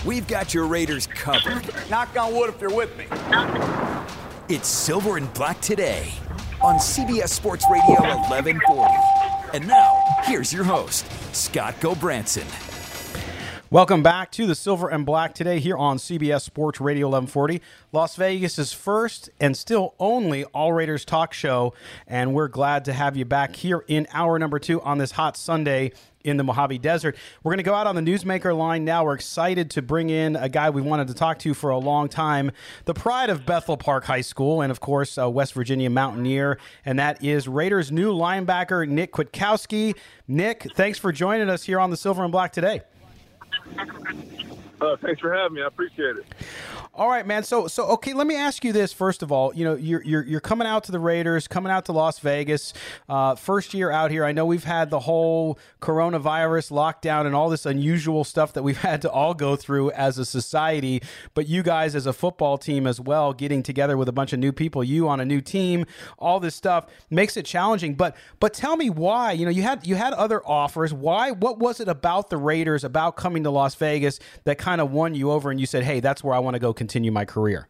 we've got your Raiders covered. Knock on wood if you're with me. It's Silver and Black Today on CBS Sports Radio 1140. And now, here's your host, Scott Gobranson. Welcome back to the Silver and Black Today here on CBS Sports Radio 1140. Las Vegas' first and still only All Raiders talk show, and we're glad to have you back here in hour number 2 on this hot Sunday in the Mojave Desert. We're going to go out on the Newsmaker line now. We're excited to bring in a guy we wanted to talk to for a long time, the pride of Bethel Park High School and, of course, West Virginia Mountaineer, and that is Raiders' new linebacker, Nick Kwiatkowski. Nick, thanks for joining us here on the Silver and Black Today. Thanks for having me. I appreciate it. All right, man. So okay. Let me ask you this first of all. You know, you're coming out to the Raiders, coming out to Las Vegas. First year out here. I know we've had the whole coronavirus lockdown and all this unusual stuff that we've had to all go through as a society. But you guys, as a football team as well, getting together with a bunch of new people, you on a new team, all this stuff makes it challenging. But tell me why. You know, you had other offers. Why? What was it about the Raiders, about coming to Las Vegas, that kind of won you over, and you said, "Hey, that's where I want to go continue my career"?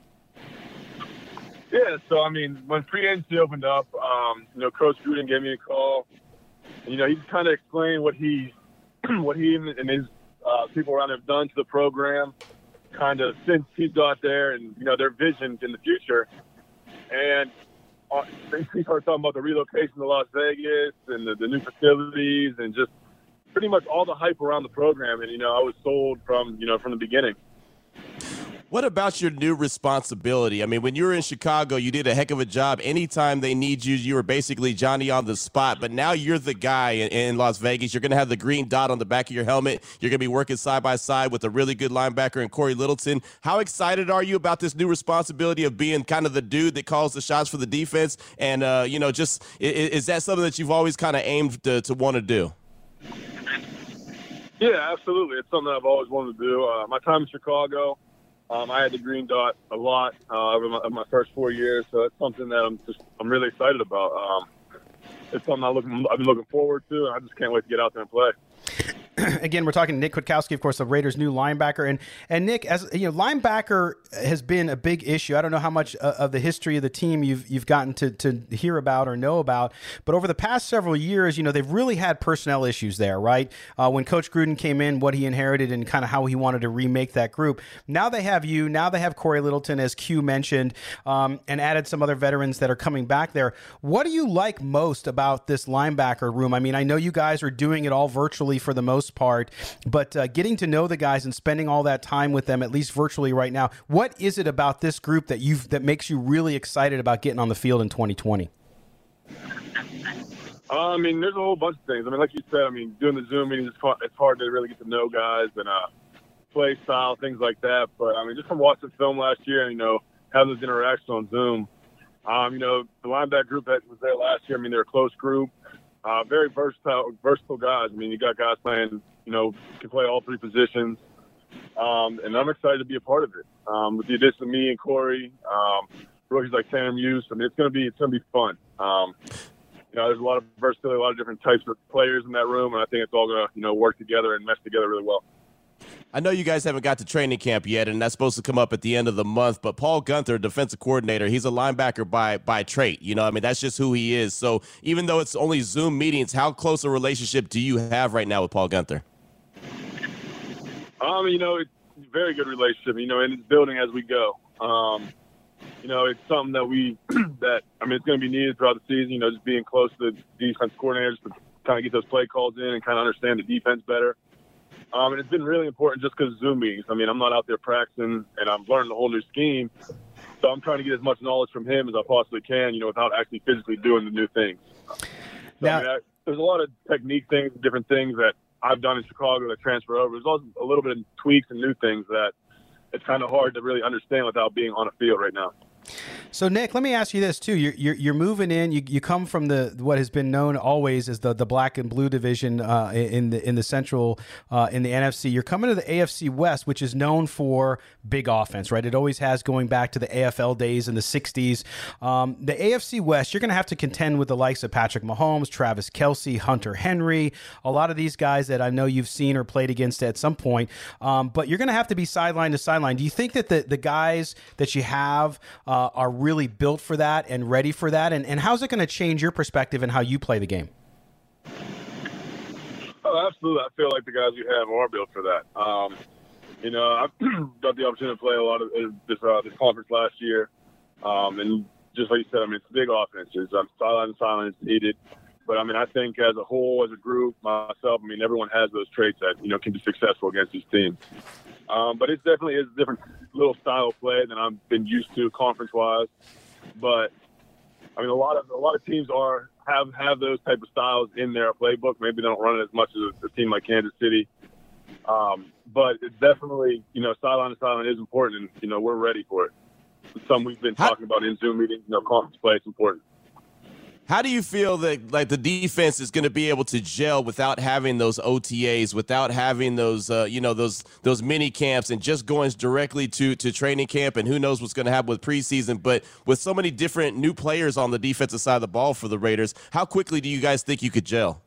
Yeah, so I mean, when free agency opened up, Coach Gruden gave me a call. You know, he kind of explained what he and his people around have done to the program, kind of since he got there, and their visions in the future. And he started talking about the relocation to Las Vegas and the new facilities and just pretty much all the hype around the program. And I was sold from the beginning. What about your new responsibility? I mean, when you were in Chicago, you did a heck of a job. Anytime they need you, you were basically Johnny on the spot. But now you're the guy in Las Vegas. You're going to have the green dot on the back of your helmet. You're going to be working side by side with a really good linebacker in Corey Littleton. How excited are you about this new responsibility of being kind of the dude that calls the shots for the defense? And, is that something that you've always kind of aimed to want to do? Yeah, absolutely. It's something I've always wanted to do. My time in Chicago, I had the green dot a lot over my first 4 years, so it's something that I'm really excited about. It's something I've been looking forward to, and I just can't wait to get out there and play. Again, we're talking Nick Kwiatkowski, of course, the Raiders' new linebacker, and Nick, as you know, linebacker has been a big issue. I don't know how much of the history of the team you've gotten to hear about or know about, but over the past several years, they've really had personnel issues there, right? When Coach Gruden came in, what he inherited and kind of how he wanted to remake that group. Now they have you. Now they have Corey Littleton, as Q mentioned, and added some other veterans that are coming back there. What do you like most about this linebacker room? I mean, I know you guys are doing it all virtually for the most part, but getting to know the guys and spending all that time with them, at least virtually right now, what is it about this group that makes you really excited about getting on the field in 2020? I mean, there's a whole bunch of things. I mean, like you said, doing the Zoom meetings, it's hard to really get to know guys and play style, things like that. But, just from watching film last year and, having those interactions on Zoom, the linebacker group that was there last year, they're a close group. Very versatile guys. You got guys playing, can play all three positions. And I'm excited to be a part of it. With the addition of me and Corey, rookies like Tanner Muse, it's going to be fun. There's a lot of versatility, a lot of different types of players in that room, and I think it's all going to, work together and mesh together really well. I know you guys haven't got to training camp yet, and that's supposed to come up at the end of the month, but Paul Guenther, defensive coordinator, he's a linebacker by trait. That's just who he is. So even though it's only Zoom meetings, how close a relationship do you have right now with Paul Guenther? It's a very good relationship, and it's building as we go. It's something that it's going to be needed throughout the season, just being close to the defense coordinators to kind of get those play calls in and kind of understand the defense better. And it's been really important just because of Zoom meetings. I'm not out there practicing, and I'm learning the whole new scheme. So I'm trying to get as much knowledge from him as I possibly can, without actually physically doing the new things. So, there's a lot of technique things, different things that I've done in Chicago that transfer over. There's also a little bit of tweaks and new things that it's kind of hard to really understand without being on a field right now. So Nick, let me ask you this too. You're moving in. You come from the what has been known always as the black and blue division in the Central in the NFC. You're coming to the AFC West, which is known for big offense, right? It always has, going back to the AFL days in the '60s. The AFC West, you're going to have to contend with the likes of Patrick Mahomes, Travis Kelce, Hunter Henry, a lot of these guys that I know you've seen or played against at some point. But you're going to have to be sideline to sideline. Do you think that the guys that you have are really built for that and ready for that? And how's it going to change your perspective and how you play the game? Oh, absolutely. I feel like the guys we have are built for that. I've got the opportunity to play a lot of this conference last year. And just like you said, it's big offenses. Sideline to sideline is needed. But, I think as a whole, as a group, myself, everyone has those traits that, can be successful against these teams. But it definitely is a different little style of play than I've been used to conference-wise. But, a lot of teams have those type of styles in their playbook. Maybe they don't run it as much as a team like Kansas City. But it's definitely, sideline to sideline is important, and, we're ready for it. It's something we've been talking about in Zoom meetings. Conference play is important. How do you feel that the defense is going to be able to gel without having those OTAs, without having those those mini camps, and just going directly to training camp, and who knows what's going to happen with preseason? But with so many different new players on the defensive side of the ball for the Raiders, how quickly do you guys think you could gel?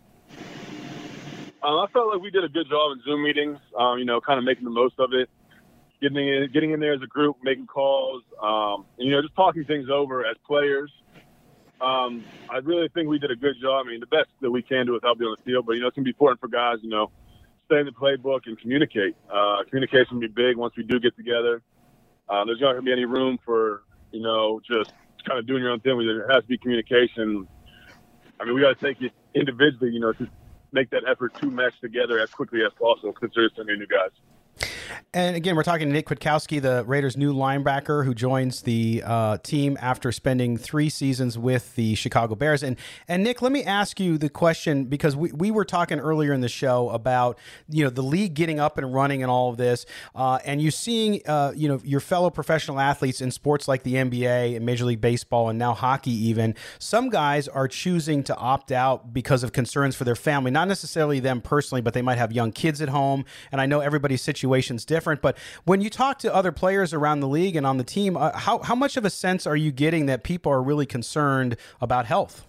I felt like we did a good job in Zoom meetings. Kind of making the most of it, getting in there as a group, making calls, just talking things over as players. I really think we did a good job. The best that we can do without being on the field, but, it's going to be important for guys, stay in the playbook and communicate. Communication will be big once we do get together. There's not going to be any room for, just kind of doing your own thing. There has to be communication. We got to take it individually, to make that effort to mesh together as quickly as possible, because there's so many new guys. And again, we're talking to Nick Kwiatkowski, the Raiders' new linebacker, who joins the team after spending 3 seasons with the Chicago Bears. And Nick, let me ask you the question, because we were talking earlier in the show about the league getting up and running and all of this, and you seeing your fellow professional athletes in sports like the NBA and Major League Baseball and now hockey even. Some guys are choosing to opt out because of concerns for their family, not necessarily them personally, but they might have young kids at home. And I know everybody's situation's different, but when you talk to other players around the league and on the team, how much of a sense are you getting that people are really concerned about health?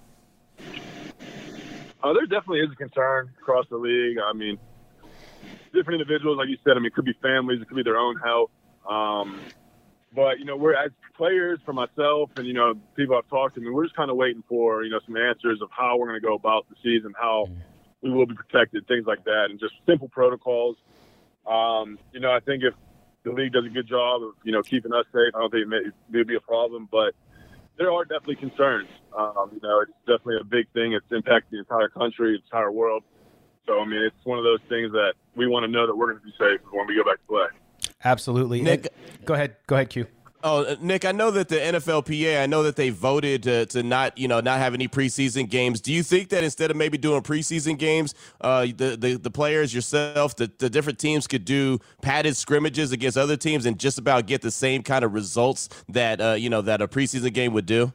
There definitely is a concern across the league. Different individuals, like you said, it could be families, it could be their own health. But, we're, as players, for myself and, people I've talked to, we're just kind of waiting for, some answers of how we're going to go about the season, how we will be protected, things like that, and just simple protocols. I think if the league does a good job of, keeping us safe, I don't think it would be a problem, but there are definitely concerns. It's definitely a big thing. It's impacting the entire country, the entire world. So, it's one of those things that we want to know that we're going to be safe when we go back to play. Absolutely. Nick, go ahead, Q. Oh, Nick, I know that the NFLPA, I know that they voted to not have any preseason games. Do you think that instead of maybe doing preseason games, the players, yourself, the different teams could do padded scrimmages against other teams and just about get the same kind of results that that a preseason game would do?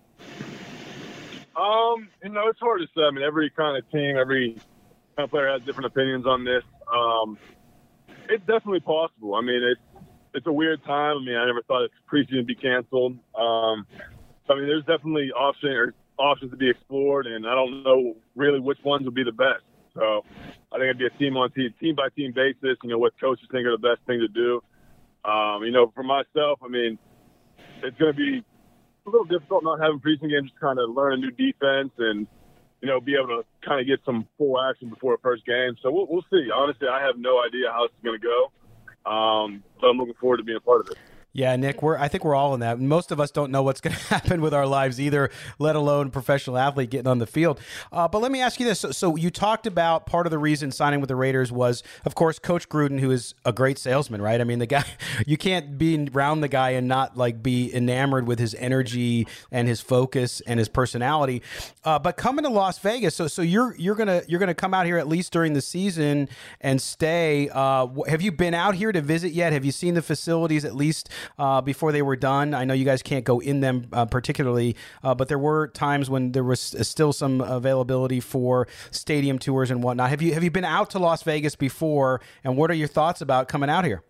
It's hard to say. Every kind of team, every kind of player has different opinions on this. It's definitely possible. It's a weird time. I never thought preseason would be canceled. There's definitely options to be explored, and I don't know really which ones would be the best. So I think it'd be a team by team basis. What coaches think are the best thing to do. For myself, it's going to be a little difficult not having preseason games, just kind of learn a new defense and be able to kind of get some full action before the first game. So we'll see. Honestly, I have no idea how it's going to go. So I'm looking forward to being a part of it. Yeah, Nick, I think we're all in that. Most of us don't know what's going to happen with our lives either, let alone professional athlete getting on the field. But let me ask you this. So you talked about part of the reason signing with the Raiders was, of course, Coach Gruden, who is a great salesman, right? The guy, you can't be around the guy and not be enamored with his energy and his focus and his personality. But coming to Las Vegas, so you're gonna come out here at least during the season and stay. Have you been out here to visit yet? Have you seen the facilities at least before they were done. I know you guys can't go in them particularly, but there were times when there was still some availability for stadium tours and whatnot. Have you been out to Las Vegas before, and what are your thoughts about coming out here?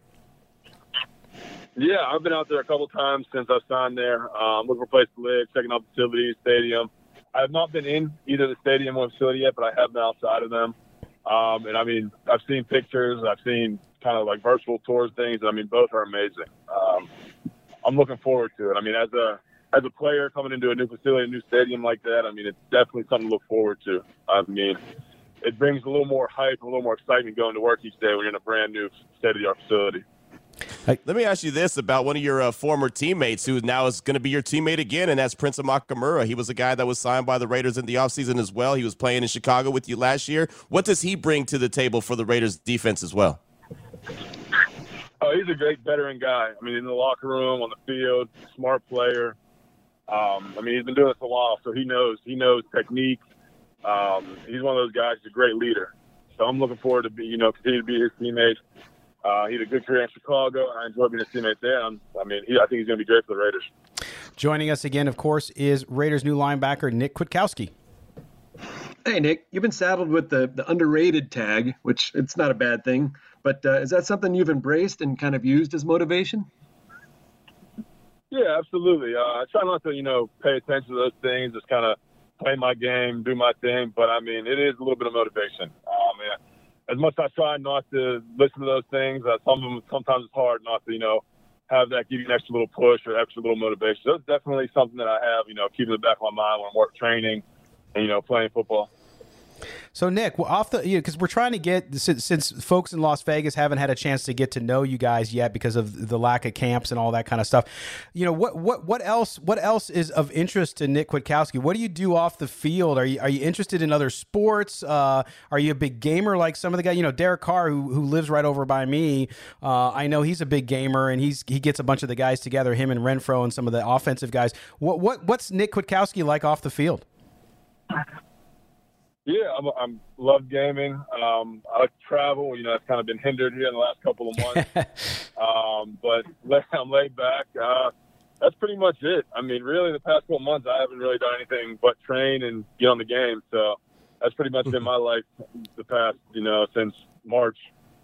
Yeah, I've been out there a couple times since I signed there. Looking for a place to live, checking out facilities, stadium. I have not been in either the stadium or facility yet, but I have been outside of them. And I mean, I've seen pictures, I've seen kind of like virtual tours things. I mean, both are amazing. I'm looking forward to it. I mean, as a player coming into a new facility, a new stadium like that, I mean, it's definitely something to look forward to. I mean, it brings a little more hype, a little more excitement going to work each day when you're in a brand new state-of-the-art facility. Let me ask you this about one of your former teammates who now is going to be your teammate again, and that's Prince Amukamara. He was a guy that was signed by the Raiders in the offseason as well. He was playing in Chicago with you last year. What does he bring to the table for the Raiders defense as well? Oh, he's a great veteran guy. I mean, in the locker room, on the field, smart player. I mean, he's been doing this a while, so he knows technique. He's one of those guys who's a great leader. So I'm looking forward to continue to be his teammate. He had a good career in Chicago. I enjoyed being a teammate there. I think he's going to be great for the Raiders. Joining us again, of course, is Raiders' new linebacker, Nick Kwiatkowski. Hey, Nick, you've been saddled with the underrated tag, which it's not a bad thing. But is that something you've embraced and kind of used as motivation? Yeah, absolutely. I try not to, pay attention to those things, just kind of play my game, do my thing. But, I mean, it is a little bit of motivation. As much as I try not to listen to those things, sometimes it's hard not to, have that give you an extra little push or extra little motivation. So that's definitely something that I have, keep in the back of my mind when I'm training and, playing football. So, Nick, because we're trying to get, since folks in Las Vegas haven't had a chance to get to know you guys yet because of the lack of camps and all that kind of stuff, what else is of interest to Nick Kwiatkowski? What do you do off the field? Are you interested in other sports? Are you a big gamer like some of the guys? Derek Carr, who lives right over by me, I know he's a big gamer, and he gets a bunch of the guys together, him and Renfro and some of the offensive guys. What's Nick Kwiatkowski like off the field? Yeah, I love gaming. I like to travel. It's kind of been hindered here in the last couple of months. But I'm laid back. That's pretty much it. I mean, really, the past couple of months, I haven't really done anything but train and get on the game. So that's pretty much been my life the past, since March.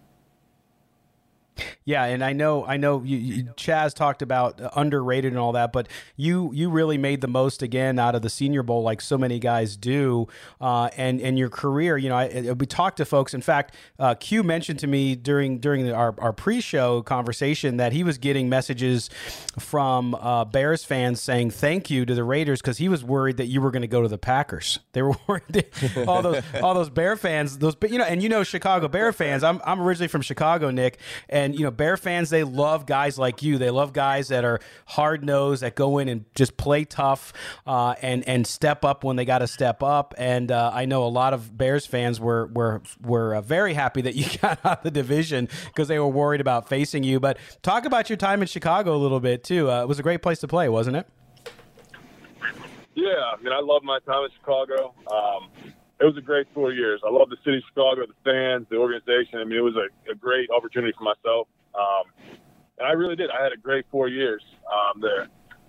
Yeah, and I know. Chaz talked about underrated and all that, but you really made the most again out of the Senior Bowl, like so many guys do. And your career, we talked to folks. In fact, Q mentioned to me during our pre-show conversation that he was getting messages from Bears fans saying thank you to the Raiders because he was worried that you were going to go to the Packers. They were worried that all those Bear fans, Chicago Bear fans. I'm originally from Chicago, Nick, and Bear fans, they love guys like you. They love guys that are hard-nosed, that go in and just play tough and step up when they got to step up. And I know a lot of Bears fans were very happy that you got out of the division because they were worried about facing you. But talk about your time in Chicago a little bit, too. It was a great place to play, wasn't it? Yeah, I mean, I loved my time in Chicago. It was a great 4 years. I love the city of Chicago, the fans, the organization. I mean, it was a great opportunity for myself. And I really did. I had a great 4 years there.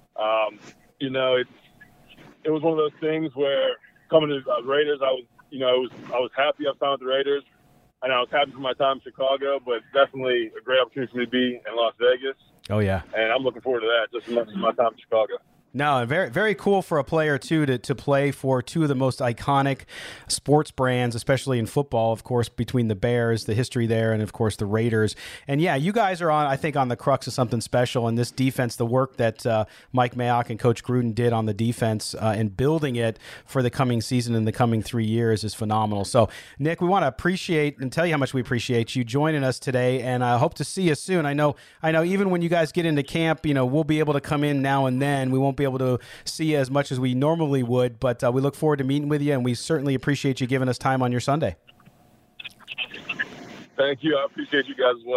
It was one of those things where coming to the Raiders, I was happy I signed with the Raiders, and I was happy for my time in Chicago, but definitely a great opportunity for me to be in Las Vegas. Oh, yeah. And I'm looking forward to that just as much as my time in Chicago. No, very, very cool for a player, too, to play for two of the most iconic sports brands, especially in football, of course, between the Bears, the history there, and, of course, the Raiders. And, yeah, you guys are, on the crux of something special. And this defense, the work that Mike Mayock and Coach Gruden did on the defense and building it for the coming season and the coming 3 years is phenomenal. So, Nick, we want to appreciate and tell you how much we appreciate you joining us today, and I hope to see you soon. I know even when you guys get into camp, we'll be able to come in now and then. We won't be able to see you as much as we normally would, but we look forward to meeting with you, and we certainly appreciate you giving us time on your Sunday. Thank you. I appreciate you guys as well.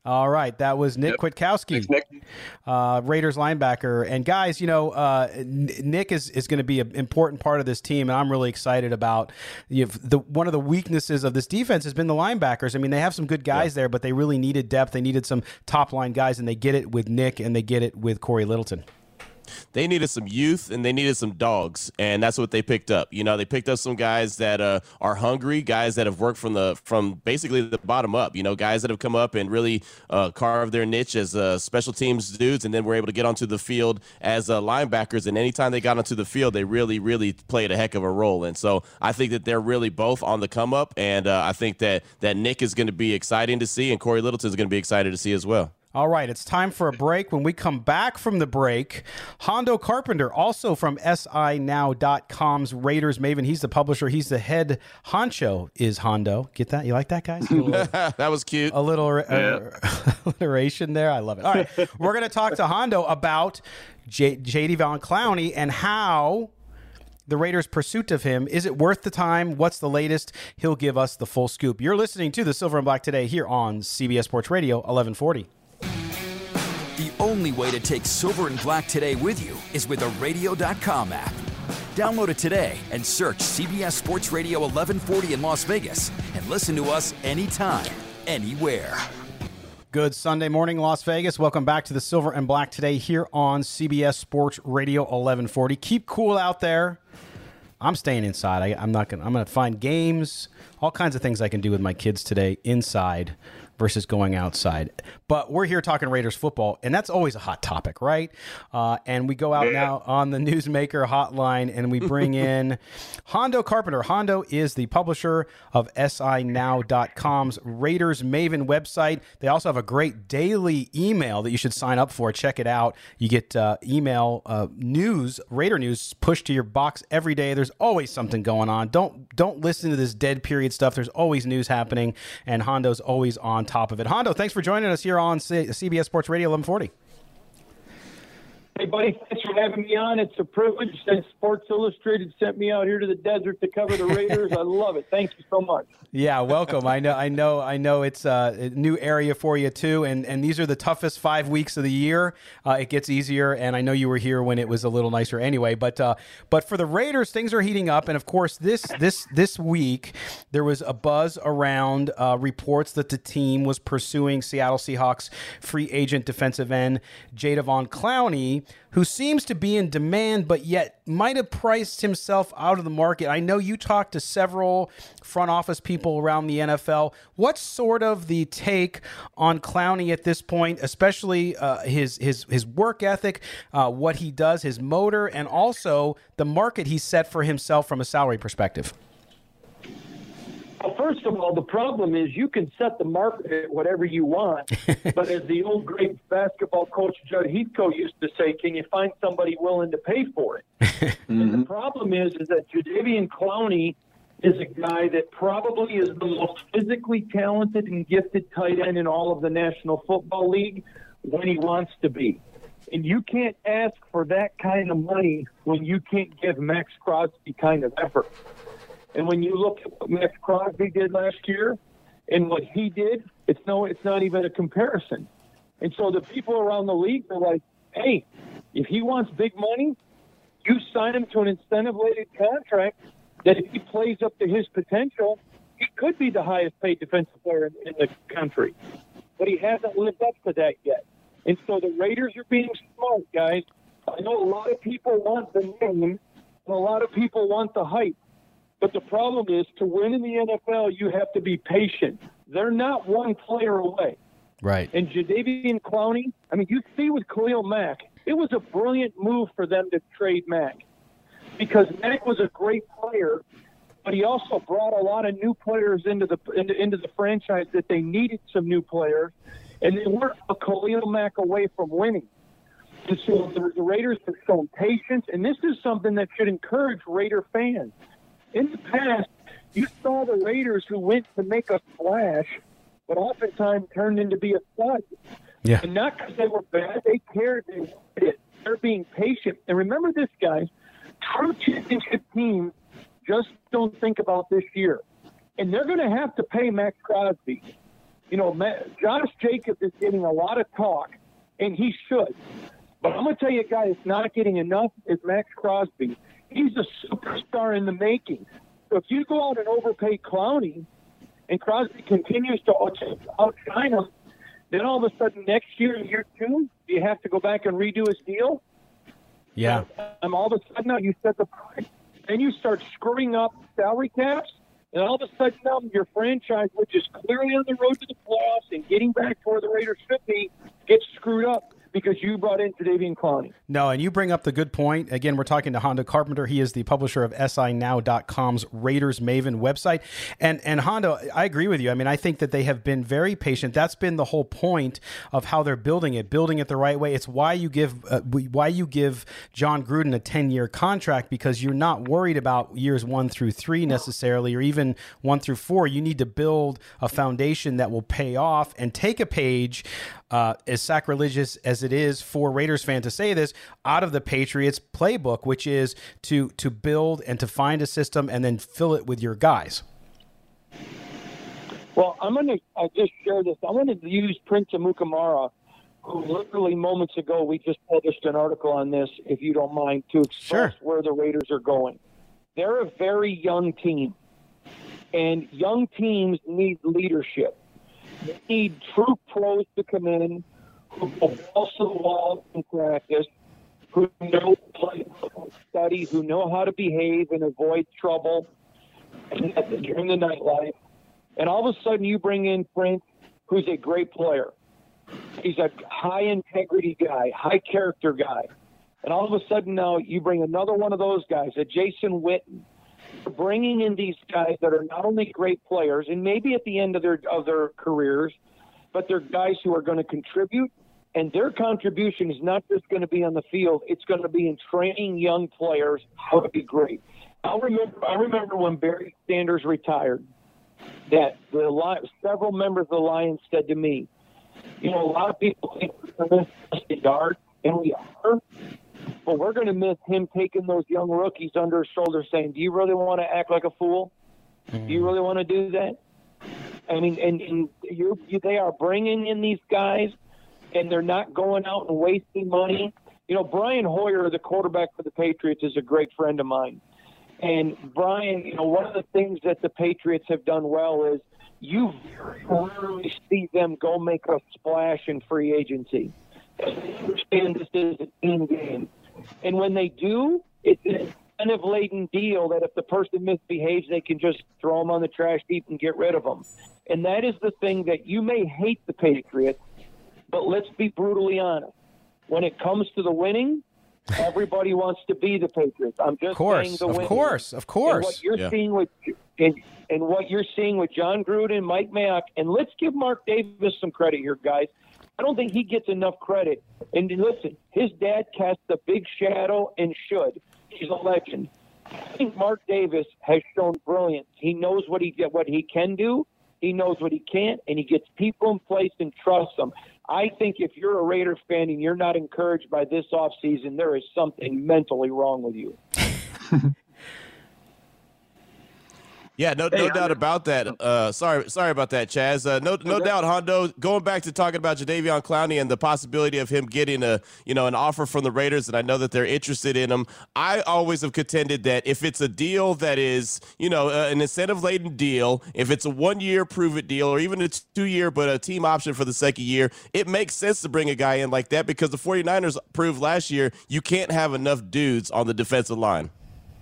All right, that was Nick Kwiatkowski, Thanks, Nick. Raiders linebacker. And guys, Nick is going to be an important part of this team, and I'm really excited about one of the weaknesses of this defense has been the linebackers. I mean, they have some good guys there, but they really needed depth. They needed some top line guys, and they get it with Nick, and they get it with Corey Littleton. They needed some youth and they needed some dogs, and that's what they picked up. They picked up some guys that are hungry, guys that have worked from basically the bottom up. Guys that have come up and really carved their niche as special teams dudes, and then were able to get onto the field as linebackers. And anytime they got onto the field, they really, really played a heck of a role. And so I think that they're really both on the come up, and I think that Nick is going to be exciting to see, and Corey Littleton is going to be excited to see as well. All right, it's time for a break. When we come back from the break, Hondo Carpenter, also from SINow.com's Raiders Maven. He's the publisher. He's the head honcho, is Hondo. Get that? You like that, guys? That was cute. A little alliteration there. I love it. All right, we're going to talk to Hondo about Jadeveon Clowney and how the Raiders' pursuit of him. Is it worth the time? What's the latest? He'll give us the full scoop. You're listening to the Silver and Black Today here on CBS Sports Radio 1140. The only way to take Silver and Black Today with you is with a radio.com app. Download it today and search CBS Sports Radio 1140 in Las Vegas and listen to us anytime, anywhere. Good Sunday morning, Las Vegas. Welcome back to the Silver and Black Today here on CBS Sports Radio 1140. Keep cool out there. I'm staying inside. I'm going to find games, all kinds of things I can do with my kids today inside versus going outside. But we're here talking Raiders football, and that's always a hot topic, right? And we go out now on the Newsmaker hotline, and we bring in Hondo Carpenter. Hondo is the publisher of SINow.com's Raiders Maven website. They also have a great daily email that you should sign up for. Check it out. You get email news, Raider news, pushed to your box every day. There's always something going on. Don't listen to this dead period stuff. There's always news happening, and Hondo's always on top of it. Hondo, thanks for joining us here on CBS Sports Radio 1140. Hey, buddy, thanks for having me on. It's a privilege that Sports Illustrated sent me out here to the desert to cover the Raiders. I love it. Thank you so much. Yeah, welcome. I know it's a new area for you too, and these are the toughest 5 weeks of the year. It gets easier, and I know you were here when it was a little nicer anyway. But for the Raiders, things are heating up, and of course this week there was a buzz around reports that the team was pursuing Seattle Seahawks free agent defensive end Jadeveon Clowney, who seems to be in demand, but yet might have priced himself out of the market. I know you talked to several front office people around the NFL. What's sort of the take on Clowney at this point, especially his work ethic, what he does, his motor, and also the market he's set for himself from a salary perspective? Well, first of all, the problem is you can set the market at whatever you want, but as the old great basketball coach Judd Heathcote used to say, can you find somebody willing to pay for it? And the problem is that Jadeveon Clowney is a guy that probably is the most physically talented and gifted tight end in all of the National Football League when he wants to be. And you can't ask for that kind of money when you can't give Max Crosby kind of effort. And when you look at what Max Crosby did last year and what he did, it's not even a comparison. And so the people around the league are like, hey, if he wants big money, you sign him to an incentive-laden contract that if he plays up to his potential, he could be the highest paid defensive player in the country. But he hasn't lived up to that yet. And so the Raiders are being smart, guys. I know a lot of people want the name and a lot of people want the hype. But the problem is, to win in the NFL, you have to be patient. They're not one player away. Right. And Jadeveon Clowney, I mean, you see with Khalil Mack, it was a brilliant move for them to trade Mack because Mack was a great player, but he also brought a lot of new players into the franchise that they needed some new players, and they weren't a Khalil Mack away from winning. And so the Raiders have shown patience, and this is something that should encourage Raider fans. In the past, you saw the Raiders who went to make a splash, but oftentimes turned into be a stud. Yeah. And not because they were bad, they cared, they wanted it. They're being patient. And remember this, guys, true championship teams just don't think about this year. And they're going to have to pay Max Crosby. Josh Jacobs is getting a lot of talk, and he should. But I'm going to tell you a guy that's not getting enough is Max Crosby. He's a superstar in the making. So if you go out and overpay Clowney, and Crosby continues to outshine him, then all of a sudden next year, in year 2, do you have to go back and redo his deal? Yeah. And all of a sudden now you set the price. Then you start screwing up salary caps, and all of a sudden now your franchise, which is clearly on the road to the playoffs and getting back to where the Raiders should be, gets screwed up because you brought in Jadeveon Clowney. No, and you bring up the good point. Again, we're talking to Hondo Carpenter. He is the publisher of SINow.com's Raiders Maven website. And Hondo, I agree with you. I mean, I think that they have been very patient. That's been the whole point of how they're building it the right way. It's why you give John Gruden a 10-year contract, because you're not worried about years 1 through 3 necessarily, or even 1 through 4. You need to build a foundation that will pay off and take a page, as sacrilegious as it is for Raiders fan to say this, out of the Patriots playbook, which is to build and to find a system and then fill it with your guys. Well, I'm going to just share this. I want to use Prince Amukamara, who literally moments ago we just published an article on this, if you don't mind, to express where the Raiders are going. They're a very young team, and young teams need leadership. They need true pros to come in who go balls to the wall in practice, who know play, study, who know how to behave and avoid trouble during the nightlife. And all of a sudden you bring in Prince, who's a great player. He's a high-integrity guy, high-character guy. And all of a sudden now you bring another one of those guys, a Jason Witten. Bringing in these guys that are not only great players and maybe at the end of their careers, but they're guys who are going to contribute, and their contribution is not just going to be on the field. It's going to be in training young players how to be great. I remember when Barry Sanders retired, that several members of the Lions said to me, a lot of people think we're going to miss the yard, and we are. But we're going to miss him taking those young rookies under his shoulder saying, do you really want to act like a fool? Do you really want to do that? I mean, and they are bringing in these guys, and they're not going out and wasting money. Brian Hoyer, the quarterback for the Patriots, is a great friend of mine. And Brian, one of the things that the Patriots have done well is you rarely see them go make a splash in free agency. They understand this is a team game. And when they do, it's an incentive-laden deal that if the person misbehaves, they can just throw them on the trash heap and get rid of them. And that is the thing that you may hate the Patriots, but let's be brutally honest. When it comes to the winning, everybody wants to be the Patriots. I'm just saying the winning. Of course. And what you're seeing with John Gruden, Mike Mayock, and let's give Mark Davis some credit here, guys. I don't think he gets enough credit. And listen, his dad casts a big shadow and should. He's a legend. I think Mark Davis has shown brilliance. He knows what he can do. He knows what he can't, and he gets people in place and trusts them. I think if you're a Raiders fan and you're not encouraged by this offseason, there is something mentally wrong with you. Yeah, no doubt about that. Sorry about that, Chaz. No doubt, Hondo. Going back to talking about Jadeveon Clowney and the possibility of him getting an offer from the Raiders, and I know that they're interested in him. I always have contended that if it's a deal that is, an incentive-laden deal, if it's a 1-year prove-it deal, or even a 2-year but a team option for the second year, it makes sense to bring a guy in like that because the 49ers proved last year you can't have enough dudes on the defensive line.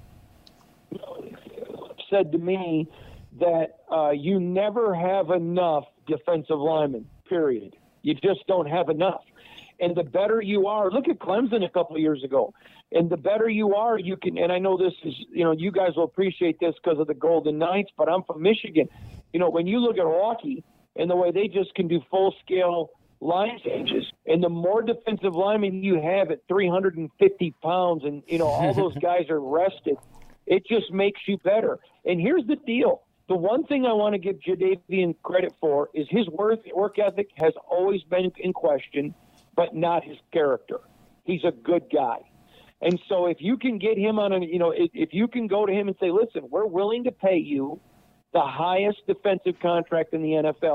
Said to me that you never have enough defensive linemen, period. You just don't have enough. And the better you are, look at Clemson a couple of years ago, and the better you are, you can, and I know this is, you guys will appreciate this because of the Golden Knights, but I'm from Michigan. When you look at hockey and the way they just can do full-scale line changes, and the more defensive linemen you have at 350 pounds and, all those guys are rested, it just makes you better. And here's the deal. The one thing I want to give Jadeveon credit for is his work ethic has always been in question, but not his character. He's a good guy. And so if you can get him on if you can go to him and say, listen, we're willing to pay you the highest defensive contract in the NFL,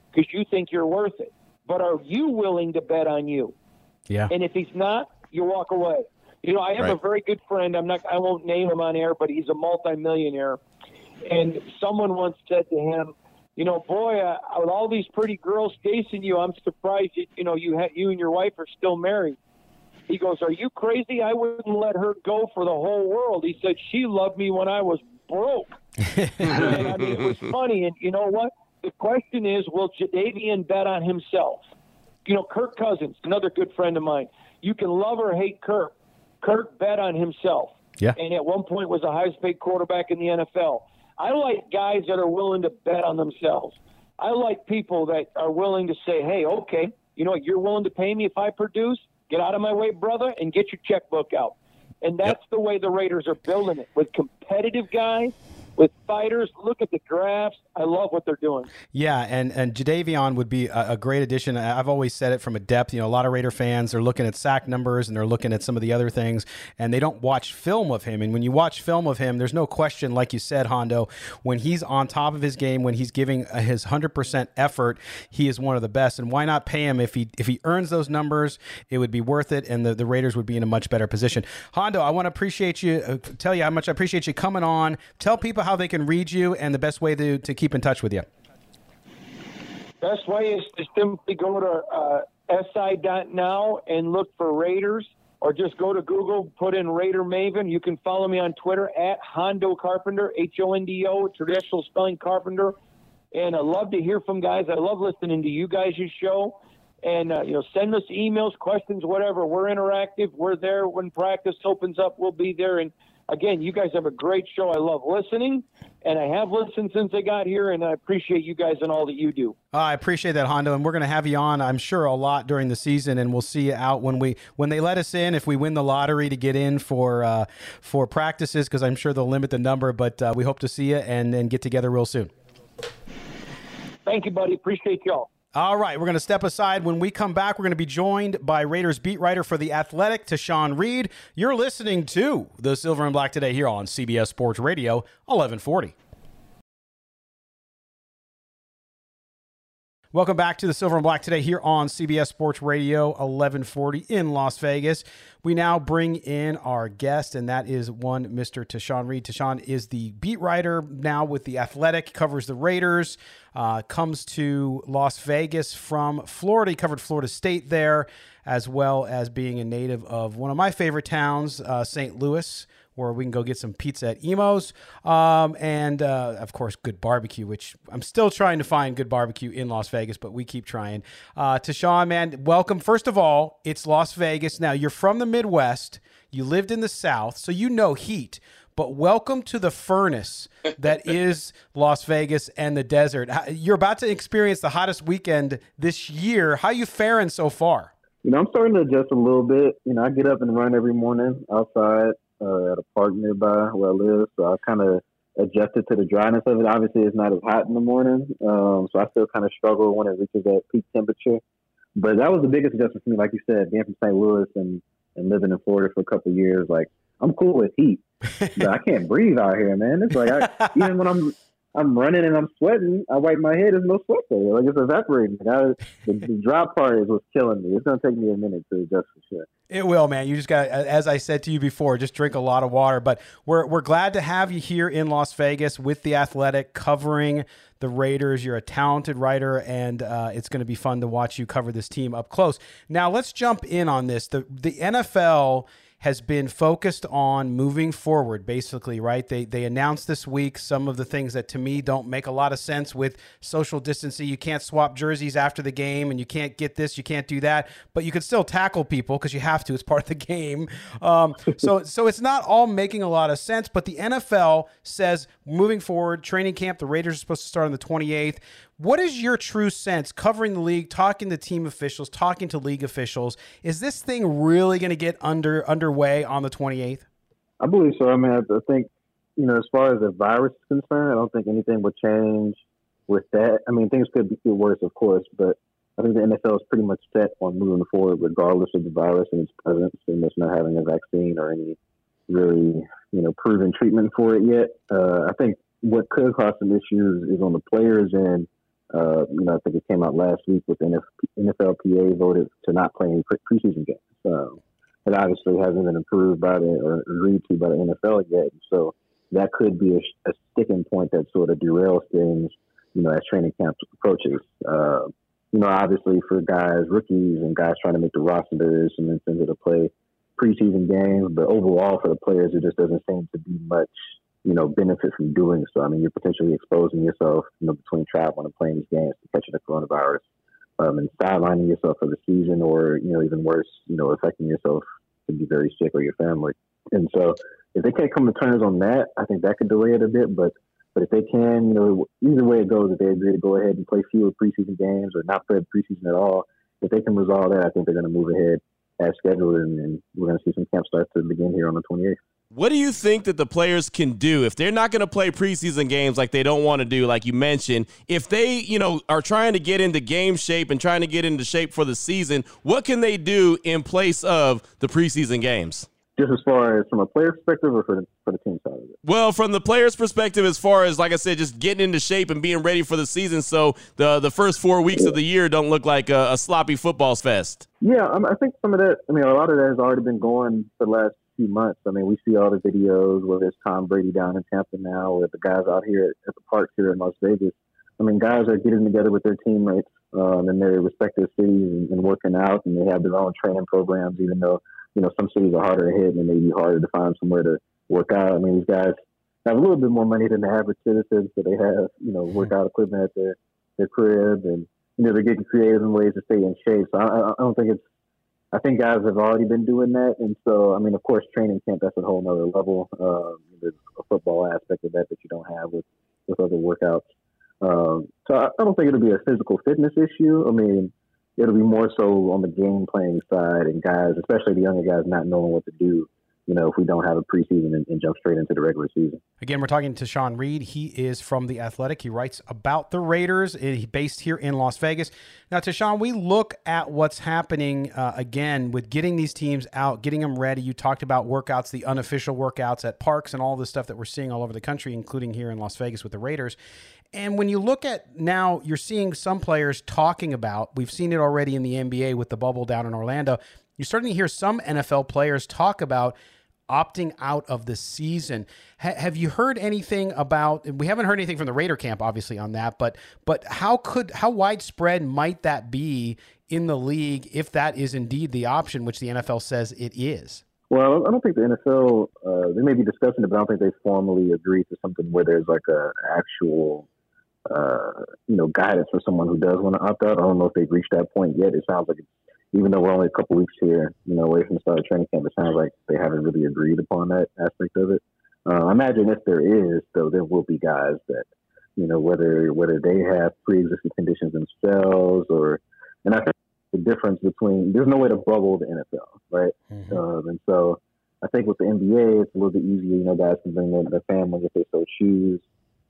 because you think you're worth it. But are you willing to bet on you? Yeah. And if he's not, you walk away. You know, I have a very good friend. I won't name him on air, but he's a multimillionaire. And someone once said to him, you know, boy, with all these pretty girls chasing you, I'm surprised you and your wife are still married. He goes, are you crazy? I wouldn't let her go for the whole world. He said, she loved me when I was broke. And, I mean, it was funny. And you know what? The question is, will Jadeveon bet on himself? You know, Kirk Cousins, another good friend of mine. You can love or hate Kirk. Kirk bet on himself. Yeah. And at one point was the highest paid quarterback in the NFL. I like guys that are willing to bet on themselves. I like people that are willing to say, hey, okay, you know what, you're willing to pay me if I produce? Get out of my way, brother, and get your checkbook out. And that's the way the Raiders are building it, with competitive guys, with fighters. Look at the drafts. I love what they're doing. Yeah, and Jadeveon would be a great addition. I've always said it from a depth. You know, a lot of Raider fans are looking at sack numbers and they're looking at some of the other things, and they don't watch film of him. And when you watch film of him, there's no question, like you said, Hondo, when he's on top of his game, when he's giving his 100% effort, he is one of the best. And why not pay him? If he earns those numbers, it would be worth it, and the Raiders would be in a much better position. Hondo, I want to tell you how much I appreciate you coming on. Tell people how they can read you and the best way to keep in touch with you. Best way is to simply go to si.now and look for Raiders, or just go to Google, put in Raider Maven. You can follow me on Twitter at Hondo Carpenter, Hondo, traditional spelling Carpenter. And I love to hear from guys. I love listening to you guys' show. And, send us emails, questions, whatever. We're interactive. We're there when practice opens up. We'll be there. And, again, you guys have a great show. I love listening, and I have listened since I got here, and I appreciate you guys and all that you do. I appreciate that, Hondo, and we're going to have you on, I'm sure, a lot during the season, and we'll see you out when they let us in, if we win the lottery to get in for practices, because I'm sure they'll limit the number, but we hope to see you and get together real soon. Thank you, buddy. Appreciate y'all. All right, we're going to step aside. When we come back, we're going to be joined by Raiders beat writer for The Athletic, Tashawn Reed. You're listening to the Silver and Black Today here on CBS Sports Radio, 1140. Welcome back to the Silver and Black Today here on CBS Sports Radio, 1140 in Las Vegas. We now bring in our guest, and that is one Mr. Tashawn Reed. Tashawn is the beat writer now with The Athletic, covers the Raiders, comes to Las Vegas from Florida. He covered Florida State there, as well as being a native of one of my favorite towns, St. Louis, where we can go get some pizza at Emo's, and of course, good barbecue, which I'm still trying to find good barbecue in Las Vegas, but we keep trying. Tashawn, man, welcome. First of all, it's Las Vegas. Now, you're from the Midwest. You lived in the South, so you know heat, but welcome to the furnace that is Las Vegas and the desert. You're about to experience the hottest weekend this year. How are you faring so far? I'm starting to adjust a little bit. I get up and run every morning outside. At a park nearby where I live, so I kind of adjusted to the dryness of it. Obviously, it's not as hot in the morning, so I still kind of struggle when it reaches that peak temperature. But that was the biggest adjustment for me, like you said, being from St. Louis and living in Florida for a couple of years. Like, I'm cool with heat, but I can't breathe out here, man. It's like even when I'm running and I'm sweating, I wipe my head, there's no sweat there. Like, it's evaporating. The dry part is what's killing me. It's going to take me a minute to adjust for sure. It will, man. You just got, as I said to you before, just drink a lot of water. But we're glad to have you here in Las Vegas with The Athletic, covering the Raiders. You're a talented writer, and it's going to be fun to watch you cover this team up close. Now, let's jump in on this. The NFL has been focused on moving forward, basically, right? They announced this week some of the things that, to me, don't make a lot of sense with social distancing. You can't swap jerseys after the game, and you can't get this, you can't do that, but you can still tackle people because you have to. It's part of the game. So it's not all making a lot of sense, but the NFL says, moving forward, training camp, the Raiders are supposed to start on the 28th. What is your true sense, covering the league, talking to team officials, talking to league officials? Is this thing really going to get underway on the 28th? I believe so. I mean, I think, as far as the virus is concerned, I don't think anything would change with that. I mean, things could get worse, of course, but I think the NFL is pretty much set on moving forward regardless of the virus and its presence, and it's not having a vaccine or any really, proven treatment for it yet. I think what could cause some issues is on the players' end. I think it came out last week with NFLPA voted to not play any preseason games. It obviously hasn't been approved by or agreed to by the NFL yet. So that could be a sticking point that sort of derails things, as training camp approaches. Obviously for guys, rookies and guys trying to make the rosters and then to play preseason games, but overall for the players, it just doesn't seem to be much, benefit from doing so. I mean, you're potentially exposing yourself, between traveling and playing these games to catching the coronavirus, and sidelining yourself for the season, or, even worse, affecting yourself to be very sick or your family. And so if they can't come to terms on that, I think that could delay it a bit, but if they can, either way it goes, if they agree to go ahead and play fewer preseason games or not play preseason at all, if they can resolve that, I think they're going to move ahead as scheduled, and we're going to see some camp starts to begin here on the 28th. What do you think that the players can do if they're not going to play preseason games like they don't want to do, like you mentioned? If they, are trying to get into game shape and trying to get into shape for the season, what can they do in place of the preseason games? Just as far as from a player perspective or for the team side of it? Well, from the player's perspective, as far as, like I said, just getting into shape and being ready for the season so the first 4 weeks of the year don't look like a sloppy football fest. Yeah, I think some of that, a lot of that has already been going for the last few months. We see all the videos, whether it's Tom Brady down in Tampa now or the guys out here at the park here in Las Vegas. Guys are getting together with their teammates in their respective cities and working out, and they have their own training programs, even though some cities are harder to hit and it may be harder to find somewhere to work out. These guys have a little bit more money than the average citizen, so they have, workout equipment at their crib, and, they're getting creative in ways to stay in shape. So I think guys have already been doing that. And so, of course, training camp, that's a whole nother level. There's a football aspect of that you don't have with other workouts. So I don't think it'll be a physical fitness issue. It'll be more so on the game playing side and guys, especially the younger guys, not knowing what to do, if we don't have a preseason and jump straight into the regular season. Again, we're talking to Sean Reed. He is from The Athletic. He writes about the Raiders. He's based here in Las Vegas. Now, Tashawn, we look at what's happening again with getting these teams out, getting them ready. You talked about workouts, the unofficial workouts at parks and all the stuff that we're seeing all over the country, including here in Las Vegas with the Raiders. And when you look at now, you're seeing some players talking about, we've seen it already in the NBA with the bubble down in Orlando. You're starting to hear some NFL players talk about opting out of the season. Have you heard anything about, we haven't heard anything from the Raider camp, obviously, on that, but how widespread might that be in the league if that is indeed the option, which the NFL says it is? Well, I don't think the NFL, they may be discussing it, but I don't think they formally agreed to something where there's like a actual, guidance for someone who does want to opt out. I don't know if they've reached that point yet. It sounds like, even though we're only a couple weeks here, away from the start of training camp, it sounds like they haven't really agreed upon that aspect of it. I imagine if there is, though, there will be guys that, whether they have pre-existing conditions themselves and I think the difference between, there's no way to bubble the NFL, right? Mm-hmm. And so I think with the NBA, it's a little bit easier, guys can bring their family if they so choose.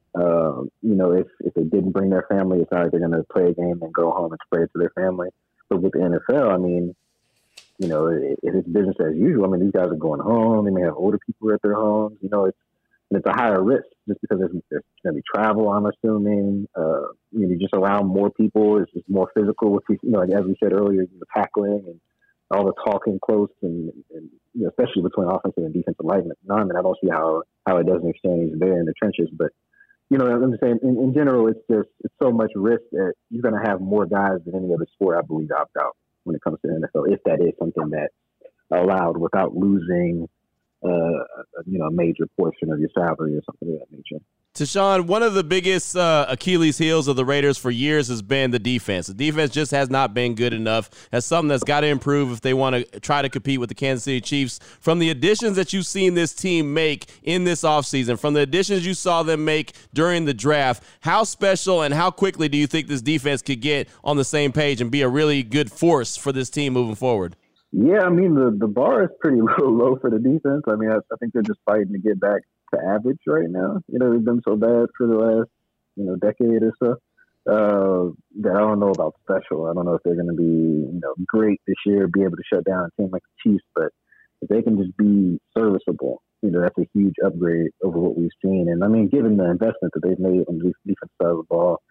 If they didn't bring their family, it's not like they're going to play a game and go home and spread it to their family. But with the NFL, if it's business as usual, these guys are going home. They may have older people at their homes. It's a higher risk just because there's going to be travel, I'm assuming. You're just around more people. It's just more physical. As we said earlier, tackling and all the talking close and especially between offensive and defensive linemen. I don't see how it doesn't exchange there in the trenches. But, I'm just saying, in general, it's so much risk that you're going to have more guys than any other sport, I believe, opt out when it comes to the NFL, if that is something that's allowed without losing, a major portion of your salary or something of that nature. Tashawn, one of the biggest Achilles heels of the Raiders for years has been the defense. The defense just has not been good enough. That's something that's got to improve if they want to try to compete with the Kansas City Chiefs. From the additions that you've seen this team make in this offseason, from the additions you saw them make during the draft, how special and how quickly do you think this defense could get on the same page and be a really good force for this team moving forward? Yeah, the bar is pretty low for the defense. I think they're just fighting to get back to average right now. They've been so bad for the last, decade or so that I don't know about special. I don't know if they're going to be, great this year, be able to shut down a team like the Chiefs, but if they can just be serviceable, that's a huge upgrade over what we've seen. And given the investment that they've made on the defense side of the ball,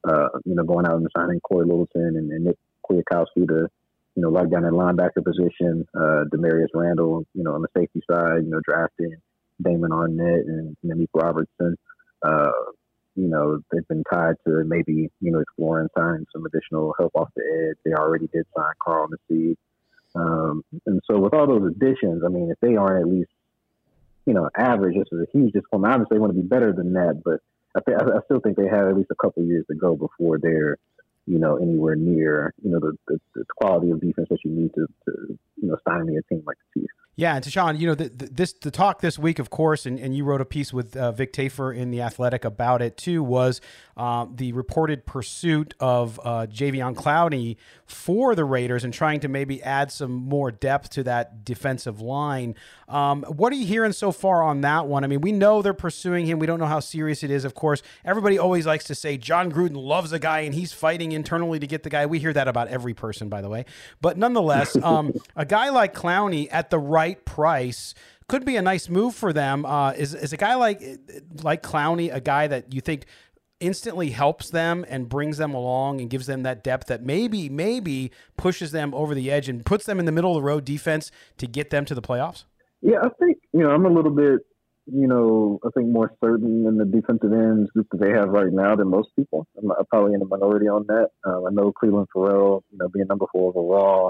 going out and signing Corey Littleton and Nick Kwiatkowski to, lock down that linebacker position, Demarius Randall, on the safety side, drafting Damon Arnett and Nick Robertson. They've been tied to maybe, exploring signing some additional help off the edge. They already did sign Carl Nassib. And so with all those additions, I mean, if they aren't at least, average, this is a huge disappointment. Obviously, they want to be better than that, but I still think they have at least a couple of years to go before they're, anywhere near, the quality of defense that you need to stymie a team like the Chiefs. Yeah, and Tashawn, the talk this week, of course, and you wrote a piece with Vic Tafur in The Athletic about it too, was the reported pursuit of Jadeveon Clowney for the Raiders and trying to maybe add some more depth to that defensive line. What are you hearing so far on that one? I mean, we know they're pursuing him. We don't know how serious it is, of course. Everybody always likes to say John Gruden loves a guy and he's fighting internally to get the guy. We hear that about every person, by the way. But nonetheless, a guy like Clowney at the right price could be a nice move for them. Is a guy like Clowney a guy that you think instantly helps them and brings them along and gives them that depth that maybe pushes them over the edge and puts them in the middle of the road defense to get them to the playoffs? Yeah, I think, I'm a little bit, I think more certain in the defensive ends group that they have right now than most people. I'm probably in the minority on that. I know Cleveland Farrell, being number 4 overall,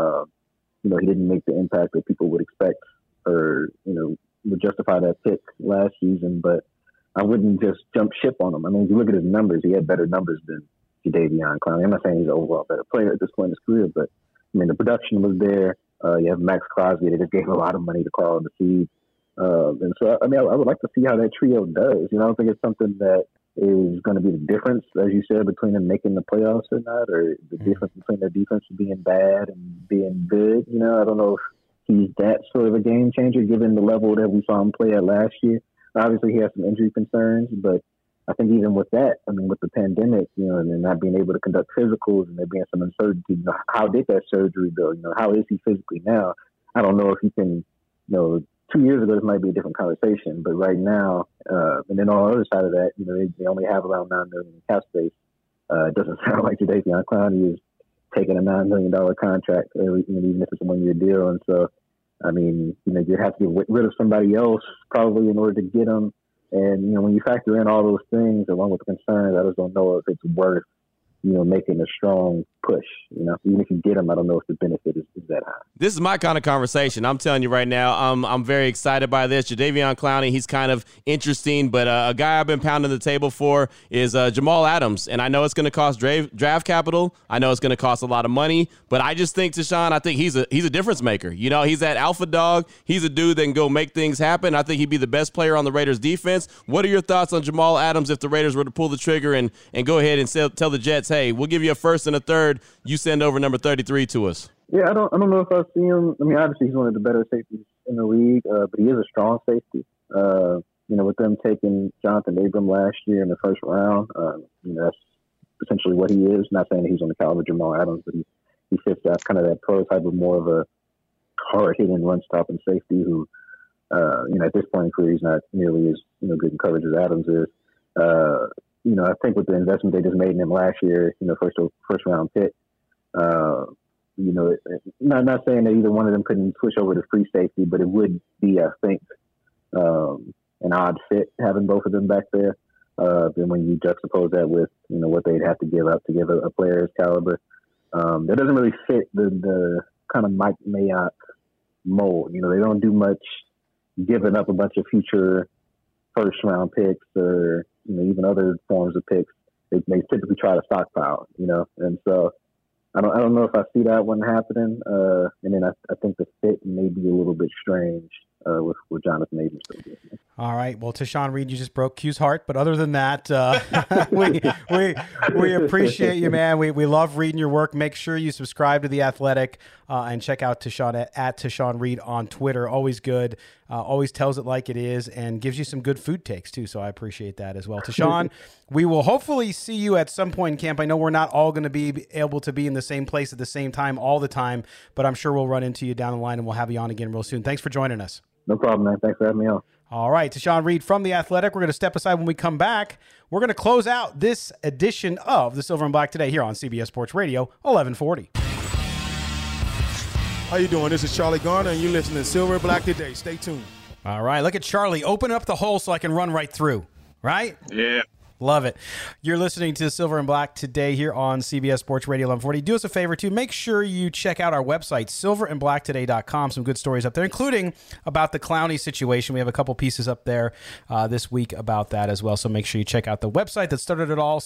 he didn't make the impact that people would expect or, would justify that pick last season, but I wouldn't just jump ship on him. I mean, if you look at his numbers, he had better numbers than Jadeveon Clowney. I'm not saying he's an overall better player at this point in his career, but I mean, the production was there. You have Max Crosby. They just gave a lot of money to Carl Nassib. And so, I mean, I would like to see how that trio does. I don't think it's something that is going to be the difference, as you said, between them making the playoffs or not, or the difference between their defense being bad and being good. I don't know if he's that sort of a game changer, given the level that we saw him play at last year. Obviously, he has some injury concerns, but I think even with that, I mean, with the pandemic, and then not being able to conduct physicals and there being some uncertainty, how did that surgery go? How is he physically now? I don't know if he can, 2 years ago, this might be a different conversation, but right now, and then on the other side of that, they only have around $9 million in cap space. It doesn't sound like Jadeveon Clowney is taking a $9 million contract, even if it's a 1-year deal. And so, I mean, you have to get rid of somebody else probably in order to get him. And, when you factor in all those things, along with the concerns, I just don't know if it's worth, making a strong push. Even if you get him, I don't know if the benefit is that high. This is my kind of conversation. I'm telling you right now, I'm very excited by this. Jadeveon Clowney, he's kind of interesting, but a guy I've been pounding the table for is Jamal Adams. And I know it's going to cost draft capital. I know it's going to cost a lot of money, but I just think, Tashawn, I think he's a difference maker. He's that alpha dog. He's a dude that can go make things happen. I think he'd be the best player on the Raiders defense. What are your thoughts on Jamal Adams if the Raiders were to pull the trigger and go ahead and tell the Jets, hey, we'll give you a first and a third. You send over number 33 to us. Yeah, I don't know if I see him. I mean, obviously he's one of the better safeties in the league, but he is a strong safety. With them taking Jonathan Abram last year in the first round, that's essentially what he is. Not saying that he's on the caliber of Jamal Adams, but he fits that kind of that prototype of more of a hard-hitting, run-stopping safety who, at this point in career, he's not nearly as good in coverage as Adams is. I think with the investment they just made in him last year, first round pick, not saying that either one of them couldn't switch over to free safety, but it would be, I think, an odd fit having both of them back there. Then when you juxtapose that with, what they'd have to give up to give a player's caliber, that doesn't really fit the kind of Mike Mayock mold. They don't do much giving up a bunch of future first round picks or, even other forms of picks. They typically try to stockpile, and so I don't know if I see that one happening. And then I think the fit may be a little bit strange with Jonathan Abram still doing it. All right. Well, Tashawn Reed, you just broke Q's heart. But other than that, we appreciate you, man. We love reading your work. Make sure you subscribe to The Athletic and check out Tashawn at Tashawn Reed on Twitter. Always good. Always tells it like it is and gives you some good food takes, too. So I appreciate that as well. Tashawn, we will hopefully see you at some point in camp. I know we're not all going to be able to be in the same place at the same time all the time, but I'm sure we'll run into you down the line and we'll have you on again real soon. Thanks for joining us. No problem, man. Thanks for having me on. All right, Tashawn Reed from The Athletic. We're going to step aside. When we come back, we're going to close out this edition of the Silver and Black Today here on CBS Sports Radio 1140. How you doing? This is Charlie Garner, and you're listening to Silver and Black Today. Stay tuned. All right, look at Charlie. Open up the hole so I can run right through, right? Yeah. Love it. You're listening to Silver and Black Today here on CBS Sports Radio 1140. Do us a favor, too. Make sure you check out our website, silverandblacktoday.com. Some good stories up there, including about the Clowney situation. We have a couple pieces up there this week about that as well. So make sure you check out the website that started it all,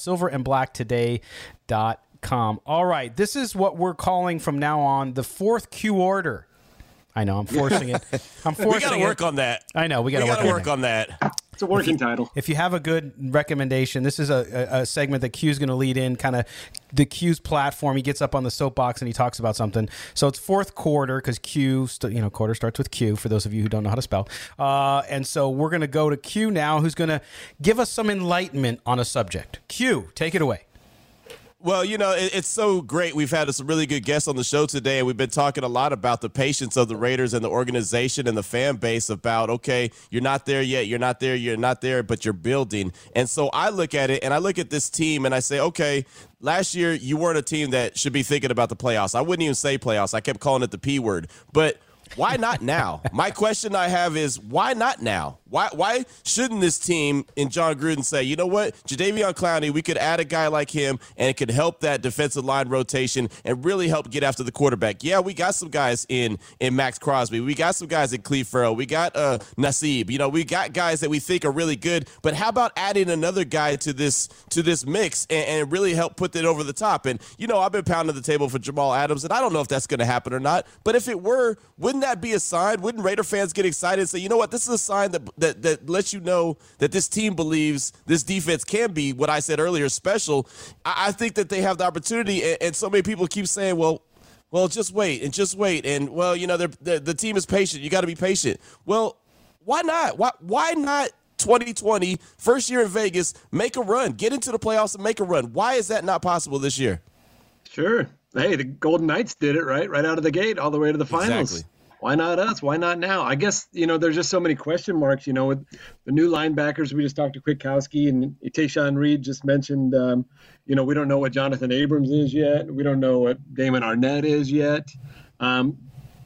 silverandblacktoday.com. All right. This is what we're calling from now on the fourth Q order. I know. I'm forcing it. We got to work on that. I know. We got to work on that. It's a working title. If you have a good recommendation, this is a segment that Q's going to lead in, kind of the Q's platform. He gets up on the soapbox and he talks about something. So it's fourth quarter because Q, quarter starts with Q, for those of you who don't know how to spell. And so we're going to go to Q now, who's going to give us some enlightenment on a subject. Q, take it away. Well, it's so great. We've had some really good guests on the show today, and we've been talking a lot about the patience of the Raiders and the organization and the fan base about, okay, you're not there yet, you're not there, but you're building. And so I look at it, and I look at this team, and I say, okay, last year you weren't a team that should be thinking about the playoffs. I wouldn't even say playoffs. I kept calling it the P word. But why not now? My question I have is, why not now? Why shouldn't this team and John Gruden say, you know what, Jadeveon Clowney, we could add a guy like him, and it could help that defensive line rotation and really help get after the quarterback. Yeah, we got some guys in Max Crosby. We got some guys in Cleve Farrell. We got Nassib. We got guys that we think are really good. But how about adding another guy to this mix and really help put that over the top? And, I've been pounding the table for Jamal Adams, and I don't know if that's going to happen or not. But if it were, wouldn't that be a sign? Wouldn't Raider fans get excited and say, you know what, this is a sign that lets you know that this team believes this defense can be, what I said earlier, special. I think that they have the opportunity, and so many people keep saying, well, just wait. And, well, the team is patient. You got to be patient. Well, why not? Why not 2020, first year in Vegas, make a run, get into the playoffs and make a run? Why is that not possible this year? Sure. Hey, the Golden Knights did it right out of the gate, all the way to the finals. Exactly. Why not us? Why not now? I guess, there's just so many question marks, with the new linebackers. We just talked to Kwiatkowski, and Tashawn Reed just mentioned, we don't know what Jonathan Abrams is yet. We don't know what Damon Arnett is yet. I'm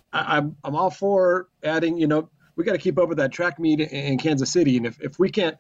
all for adding, we got to keep up with that track meet in Kansas City. And if we can't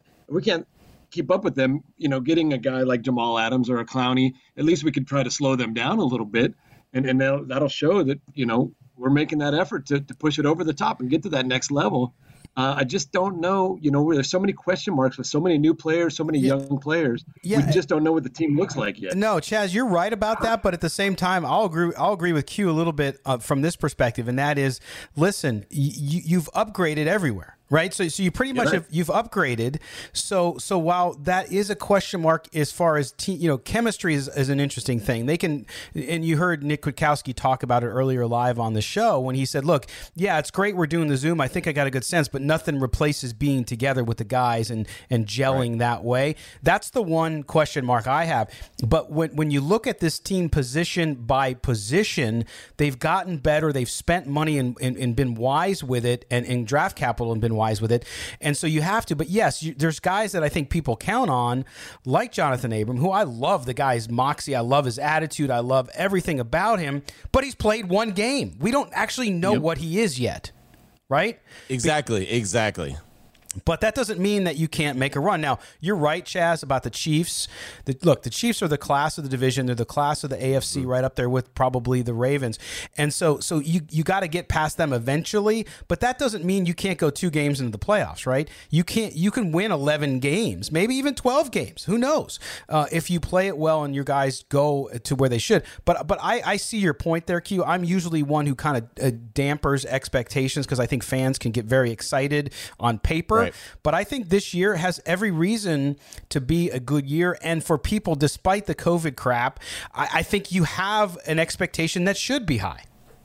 keep up with them, getting a guy like Jamal Adams or a Clowney, at least we could try to slow them down a little bit. And that'll show that, we're making that effort to push it over the top and get to that next level. I just don't know, there's so many question marks with so many new players, so many young players. We just don't know what the team looks like yet. No, Chaz, you're right about that. But at the same time, I'll agree with Q a little bit from this perspective. And that is, listen, you've upgraded everywhere. Right, so you pretty much you've upgraded. So while that is a question mark as far as chemistry is an interesting thing. They can, and you heard Nick Kwiatkowski talk about it earlier live on the show when he said, "Look, yeah, it's great we're doing the Zoom. I think I got a good sense, but nothing replaces being together with the guys and gelling that way." That's the one question mark I have. But when you look at this team position by position, they've gotten better. They've spent money and been wise with it, and draft capital and been wise with it. And so you have to, but yes, there's guys that I think people count on, like Jonathan Abram, who I love the guy's moxie. I love his attitude. I love everything about him, but he's played one game. We don't actually know what he is yet. Right? Exactly. But that doesn't mean that you can't make a run. Now, you're right, Chaz, about the Chiefs. Look, the Chiefs are the class of the division. They're the class of the AFC, right up there with probably the Ravens. And so you got to get past them eventually, but that doesn't mean you can't go 2 games into the playoffs, right? You can win 11 games, maybe even 12 games. Who knows? If you play it well and your guys go to where they should. But I see your point there, Q. I'm usually one who kind of dampers expectations because I think fans can get very excited on paper. Right. But I think this year has every reason to be a good year. And for people, despite the COVID crap, I think you have an expectation that should be high.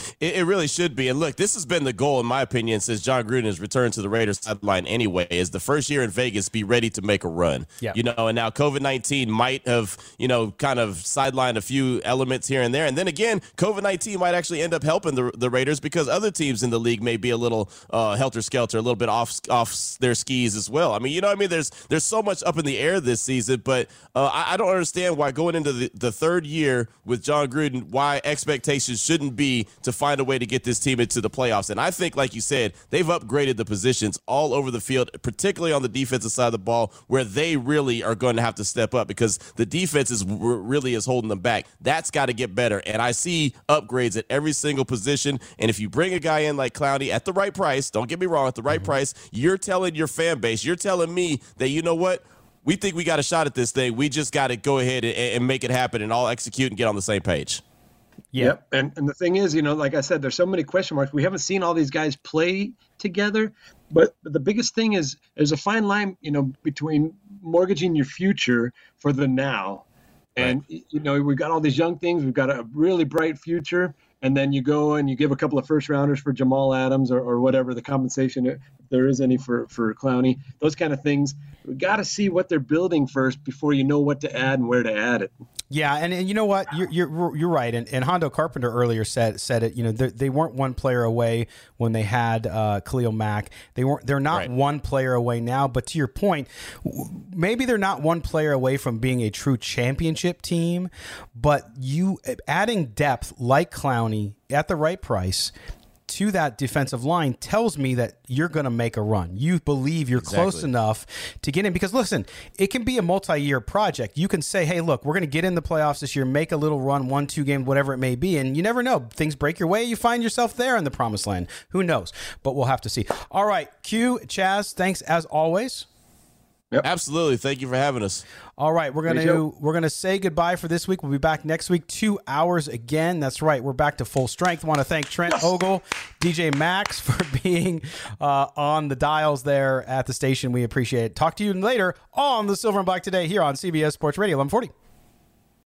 It really should be. And look, this has been the goal, in my opinion, since John Gruden has returned to the Raiders sideline anyway, is the first year in Vegas, be ready to make a run. Yeah. And now COVID-19 might have, kind of sidelined a few elements here and there. And then again, COVID-19 might actually end up helping the Raiders because other teams in the league may be a little helter-skelter, a little bit off their skis as well. I mean, there's so much up in the air this season, but I don't understand why going into the third year with John Gruden, why expectations shouldn't be to find a way to get this team into the playoffs. And I think, like you said, they've upgraded the positions all over the field, particularly on the defensive side of the ball, where they really are going to have to step up because the defense really is holding them back. That's got to get better. And I see upgrades at every single position. And if you bring a guy in like Clowney at the right price, don't get me wrong, at the right price, you're telling your fan base, you're telling me that, you know what? We think we got a shot at this thing. We just got to go ahead and make it happen and all execute and get on the same page. Yeah. Yep. And the thing is, like I said, there's so many question marks. We haven't seen all these guys play together. But the biggest thing is there's a fine line, between mortgaging your future for the now. And, we've got all these young things. We've got a really bright future. And then you go and you give a couple of first rounders for Jamal Adams or whatever the compensation, if there is any for Clowney, those kind of things. We got to see what they're building first before you know what to add and where to add it. Yeah, and you know what? You're right. And Hondo Carpenter earlier said it. They weren't one player away when they had Khalil Mack. They're not right. one player away now. But to your point, maybe they're not one player away from being a true championship team. But you adding depth like Clowney at the right price to that defensive line tells me that you're going to make a run. You believe you're close enough to get in because, listen, it can be a multi-year project. You can say, hey, look, we're going to get in the playoffs this year, make a little run, 1-2 game, whatever it may be, and you never know. Things break your way. You find yourself there in the promised land. Who knows? But we'll have to see. All right, Q, Chaz, thanks as always. Yep. Absolutely. Thank you for having us. All right, we're gonna say goodbye for this week. We'll be back next week, 2 hours again. That's right, we're back to full strength. Want to thank Trent Ogle, DJ Max for being on the dials there at the station. We appreciate it. Talk to you later on the Silver and Black Today here on CBS Sports Radio 1140.